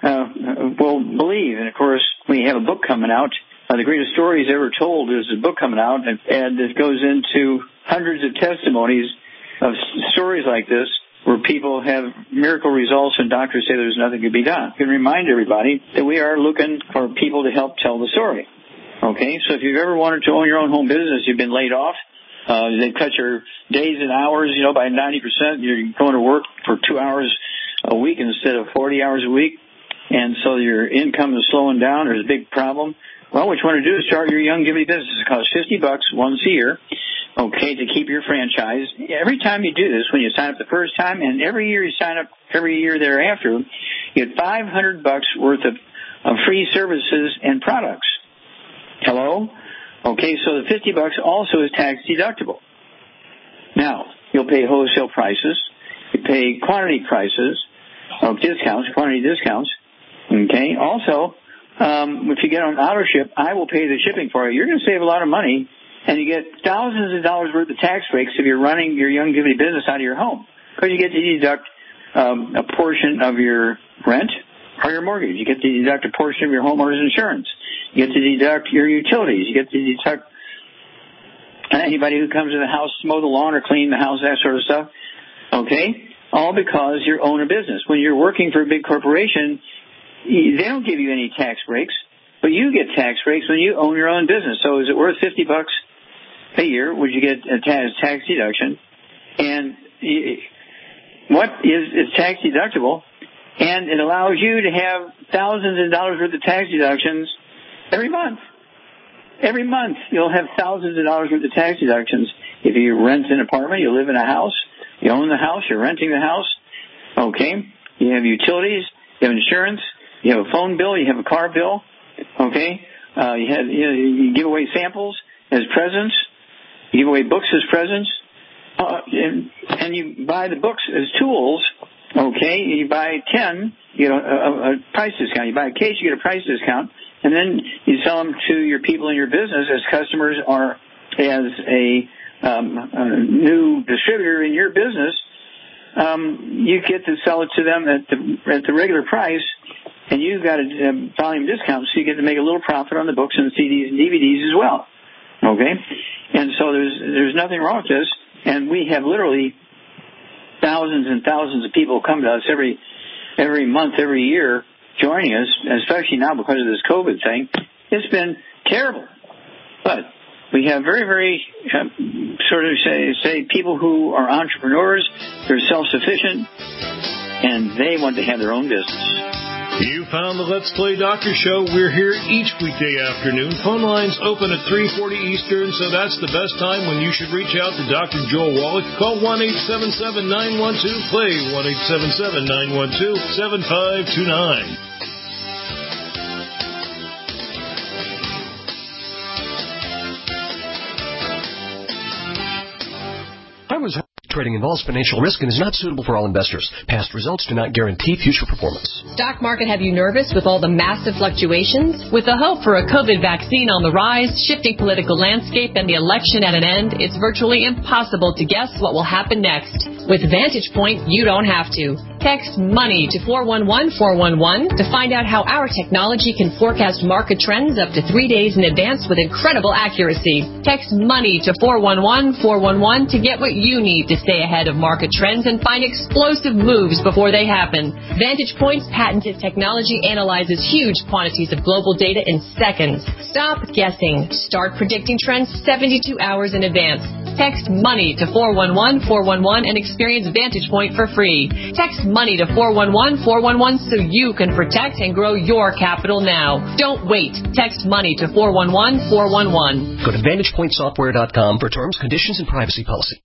Speaker 3: will believe. And, of course, we have a book coming out. The Greatest Stories Ever Told is a book coming out, and it goes into hundreds of testimonies of stories like this where people have miracle results and doctors say there's nothing to be done. I can remind everybody that we are looking for people to help tell the story. Okay? So if you've ever wanted to own your own home business, you've been laid off, they cut your days and hours, by 90%. You're going to work for 2 hours a week instead of 40 hours a week, and so your income is slowing down. There's a big problem. Well, what you want to do is start your Young Giving business. It costs $50 once a year, okay, to keep your franchise. Every time you do this, when you sign up the first time, and every year you sign up every year thereafter, you get $500 worth of free services and products. Hello? Okay, so the $50 also is tax deductible. Now, you'll pay wholesale prices. You pay quantity prices of discounts, quantity discounts. Okay. Also, if you get on auto ship, I will pay the shipping for you. You're going to save a lot of money, and you get thousands of dollars worth of tax breaks if you're running your Young Giving business out of your home, because you get to deduct a portion of your rent or your mortgage. You get to deduct a portion of your homeowner's insurance. You get to deduct your utilities. You get to deduct anybody who comes to the house to mow the lawn or clean the house, that sort of stuff. Okay? All because you own a business. When you're working for a big corporation, they don't give you any tax breaks, but you get tax breaks when you own your own business. So is it worth $50 a year? Would you get a tax deduction? And what is tax deductible? And it allows you to have thousands of dollars worth of tax deductions every month. Every month you'll have thousands of dollars worth of tax deductions. If you rent an apartment, you live in a house, you own the house, you're renting the house, okay? You have utilities, you have insurance, you have a phone bill, you have a car bill, okay? You give away samples as presents, you give away books as presents, and you buy the books as tools, okay? You buy 10, you get a price discount. You buy a case, you get a price discount, and then you sell them to your people in your business as customers or as a new distributor in your business. You get to sell it to them at the regular price, and you've got a volume discount, so you get to make a little profit on the books and CDs and DVDs as well. Okay? And so there's nothing wrong with this, and we have literally thousands and thousands of people come to us every month, every year, joining us, especially now because of this COVID thing. It's been terrible. But we have very, very sort of say people who are entrepreneurs, they're self-sufficient, and they want to have their own business.
Speaker 4: You found the Let's Play Doctor Show. We're here each weekday afternoon. Phone lines open at 3:40 Eastern, so that's the best time when you should reach out to Dr. Joel Wallach. Call 1-877-912-PLAY, 1-877-912-7529.
Speaker 5: Trading involves financial risk and is not suitable for all investors. Past results do not guarantee future performance.
Speaker 6: Stock market have you nervous with all the massive fluctuations? With the hope for a COVID vaccine on the rise, shifting political landscape, and the election at an end, it's virtually impossible to guess what will happen next. With Vantage Point, you don't have to. Text MONEY to 411-411 to find out how our technology can forecast market trends up to 3 days in advance with incredible accuracy. Text MONEY to 411-411 to get what you need to stay ahead of market trends and find explosive moves before they happen. Vantage Point's patented technology analyzes huge quantities of global data in seconds. Stop guessing. Start predicting trends 72 hours in advance. Text MONEY to 411-411 and experience Vantage Point for free. Text MONEY to 411-411 so you can protect and grow your capital now. Don't wait. Text MONEY to 411-411.
Speaker 5: Go to VantagePointSoftware.com for terms, conditions, and privacy policy.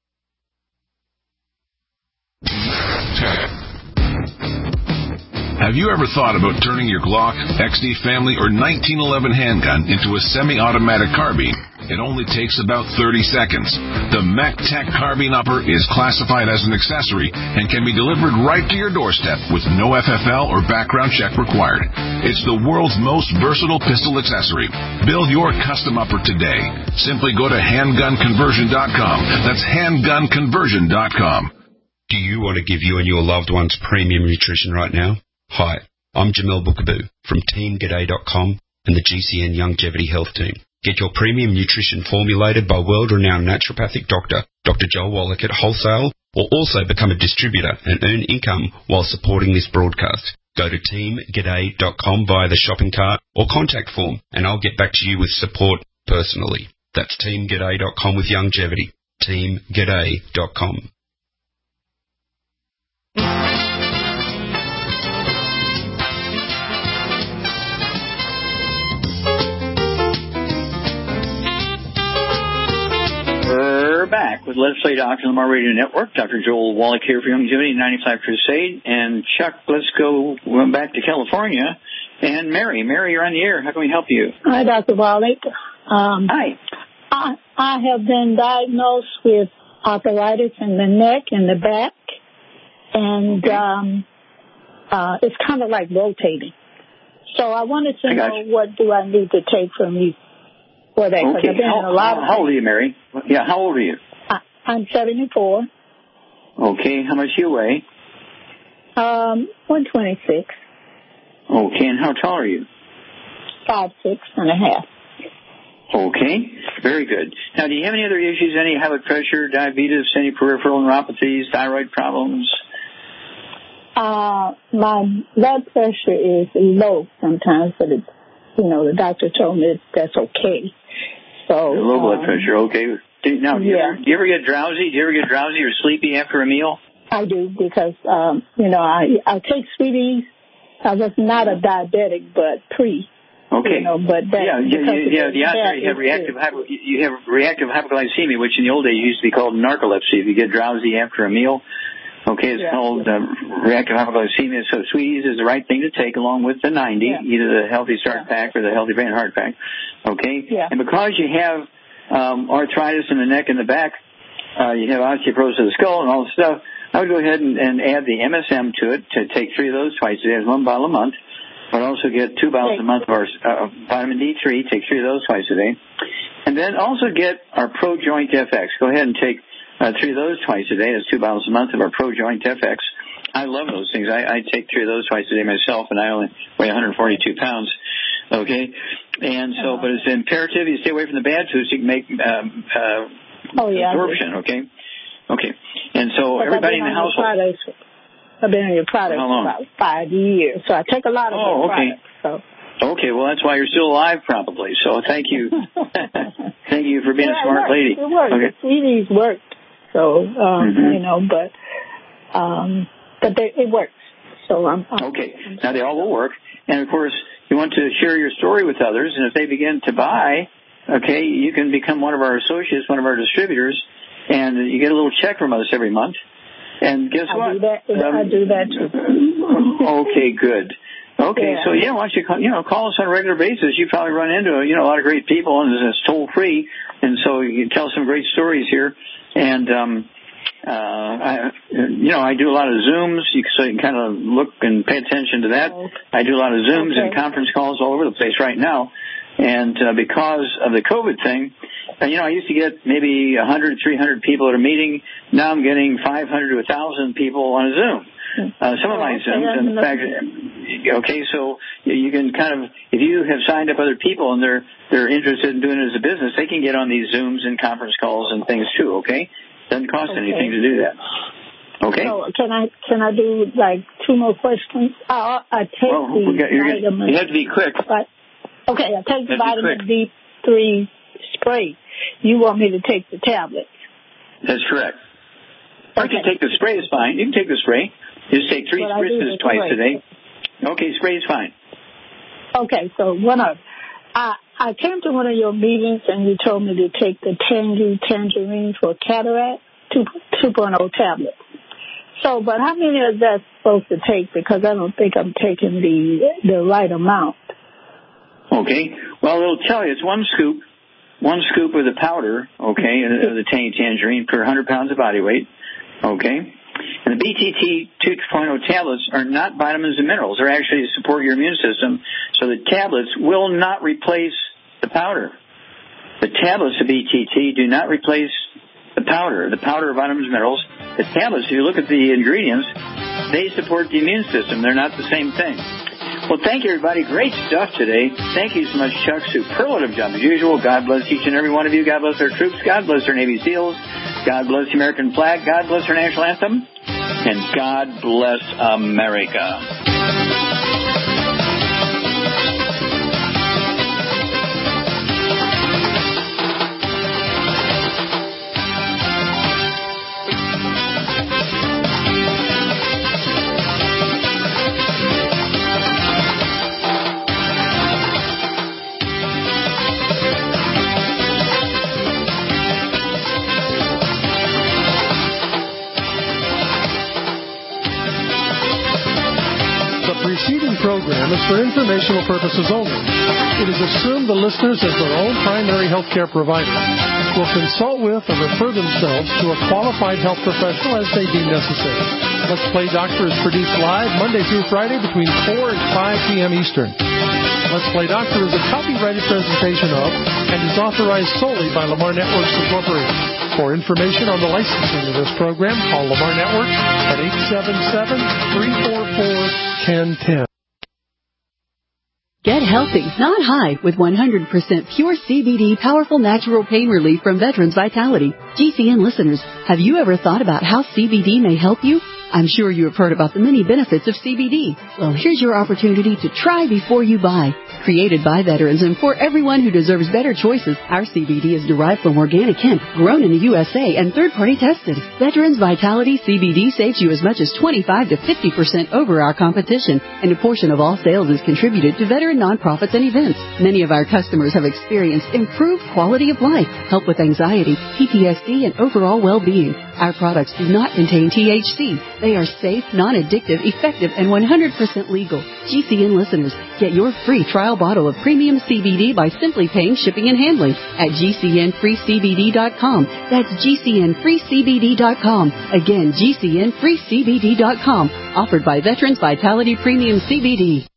Speaker 23: Have you ever thought about turning your Glock, XD Family, or 1911 handgun into a semi-automatic carbine? It only takes about 30 seconds. The MacTech Carbine Upper is classified as an accessory and can be delivered right to your doorstep with no FFL or background check required. It's the world's most versatile pistol accessory. Build your custom upper today. Simply go to handgunconversion.com. That's handgunconversion.com.
Speaker 24: Do you want to give you and your loved ones premium nutrition right now? Hi, I'm Jamel Bookaboo from TeamGaday.com and the GCN Longevity Health Team. Get your premium nutrition formulated by world-renowned naturopathic doctor, Dr. Joel Wallach at wholesale, or also become a distributor and earn income while supporting this broadcast. Go to TeamGaday.com via the shopping cart or contact form, and I'll get back to you with support personally. That's TeamGaday.com with longevity. TeamGaday.com.
Speaker 3: We're back with Let's Play Doctor on the Lamar Radio Network. Dr. Joel Wallach here for Longevity 95 Crusade. And Chuck, let's go back to California. And Mary, you're on the air. How can we help you?
Speaker 25: Hi, Dr. Wallach.
Speaker 3: Hi.
Speaker 25: I have been diagnosed with arthritis in the neck and the back. And it's kind of like rotating. So I wanted to know what do I need to take from you for that?
Speaker 3: Okay.
Speaker 25: I've been in a lot of
Speaker 3: how old are you, Mary? Yeah, how old are you?
Speaker 25: I'm 74.
Speaker 3: Okay, how much do you weigh?
Speaker 25: 126.
Speaker 3: Okay, and how tall are you?
Speaker 25: 5'6.5".
Speaker 3: Okay, very good. Now, do you have any other issues, any high blood pressure, diabetes, any peripheral neuropathies, thyroid problems?
Speaker 25: My blood pressure is low sometimes, but it's, the doctor told me that's okay. So
Speaker 3: low blood pressure, okay. Now, do you ever get drowsy? Do you ever get drowsy or sleepy after a meal?
Speaker 25: I do because, I take sweeties. I was not a diabetic, but pre.
Speaker 3: Okay.
Speaker 25: But that,
Speaker 3: the answer you have reactive hypoglycemia, which in the old days used to be called narcolepsy. If you get drowsy after a meal, okay, it's called reactive hypoglycemia. So sweeties is the right thing to take along with the 90, either the Healthy Start Pack or the Healthy Brain Heart Pack. Okay? Yeah. And because you have arthritis in the neck and the back, you have osteoporosis of the skull and all the stuff, I would go ahead and add the MSM to it, to take 3 of those twice a day. It's 1 bottle a month. I'd also get 2 bottles a month of our vitamin D3, take 3 of those twice a day. And then also get our Pro Joint FX. Go ahead and take 3 of those twice a day. That's 2 bottles a month of our Pro Joint FX. I love those things. I take 3 of those twice a day myself, and I only weigh 142 pounds. Okay? And so, but it's imperative you stay away from the bad foods so you can make absorption, okay? Okay. And so everybody in the household.
Speaker 25: I've been on your product for about 5 years, so I take a lot of your products. So.
Speaker 3: Okay, well, that's why you're still alive, probably. So thank you. Thank you for being a smart lady.
Speaker 25: It worked.
Speaker 3: Okay.
Speaker 25: The CDs worked. So, you know, but it works. So
Speaker 3: okay. Now they all will work. And of course, you want to share your story with others. And if they begin to buy, okay, you can become one of our associates, one of our distributors, and you get a little check from us every month. And guess what?
Speaker 25: I do that too.
Speaker 3: Okay, good. Okay,
Speaker 25: yeah.
Speaker 3: So why don't you call us on a regular basis? You probably run into a lot of great people, and it's toll free, and so you can tell some great stories here. And I do a lot of Zooms, so you can kind of look and pay attention to that. I do a lot of Zooms and conference calls all over the place right now. And because of the COVID thing, I used to get maybe 100, 300 people at a meeting. Now I'm getting 500 to 1,000 people on a Zoom. Some of my Zooms, and in fact, so you can kind of, if you have signed up other people and they're interested in doing it as a business, they can get on these Zooms and conference calls and things too. Okay, doesn't cost anything to do that. Okay.
Speaker 25: So can I do like 2 more questions? I take vitamin.
Speaker 3: You have to be quick.
Speaker 25: Okay, I take the vitamin D3 spray. You want me to take the tablets?
Speaker 3: That's correct. Or you can take the spray, is fine. You can take the spray. Just take 3 spritzes twice a day. Okay, spray is fine.
Speaker 25: Okay, so I came to one of your meetings and you told me to take the tangerine for cataract, 2.0 tablets. So, but how many is that supposed to take? Because I don't think I'm taking the right amount.
Speaker 3: Okay. Well, it'll tell you it's 1 scoop of the powder, okay, of the tangerine per 100 pounds of body weight, okay. And the BTT 2.0 tablets are not vitamins and minerals. They're actually to support your immune system. So the tablets will not replace the powder. The tablets of BTT do not replace the powder of vitamins and minerals. The tablets, if you look at the ingredients, they support the immune system. They're not the same thing. Well, thank you, everybody. Great stuff today. Thank you so much, Chuck. Superlative job as usual. God bless each and every one of you. God bless our troops. God bless our Navy SEALs. God bless the American flag. God bless our national anthem. And God bless America.
Speaker 1: Program is for informational purposes only. It is assumed the listeners, as their own primary health care provider, will consult with or refer themselves to a qualified health professional as they deem necessary. Let's Play Doctor is produced live Monday through Friday between 4 and 5 p.m. Eastern. Let's Play Doctor is a copyrighted presentation of and is authorized solely by Lamar Networks Incorporated. For information on the licensing of this program, call Lamar Networks at 877-344-1010.
Speaker 7: Get healthy, not high, with 100% pure CBD powerful natural pain relief from Veterans Vitality. GCN listeners, have you ever thought about how CBD may help you? I'm sure you have heard about the many benefits of CBD. Well, here's your opportunity to try before you buy. Created by veterans and for everyone who deserves better choices, our CBD is derived from organic hemp, grown in the USA, and third-party tested. Veterans Vitality CBD saves you as much as 25 to 50% over our competition, and a portion of all sales is contributed to veteran nonprofits and events. Many of our customers have experienced improved quality of life, help with anxiety, PTSD, and overall well-being. Our products do not contain THC. They are safe, non-addictive, effective, and 100% legal. GCN listeners, get your free trial bottle of premium CBD by simply paying shipping and handling at GCNFreeCBD.com. That's GCNFreeCBD.com. Again, GCNFreeCBD.com. Offered by Veterans Vitality Premium CBD.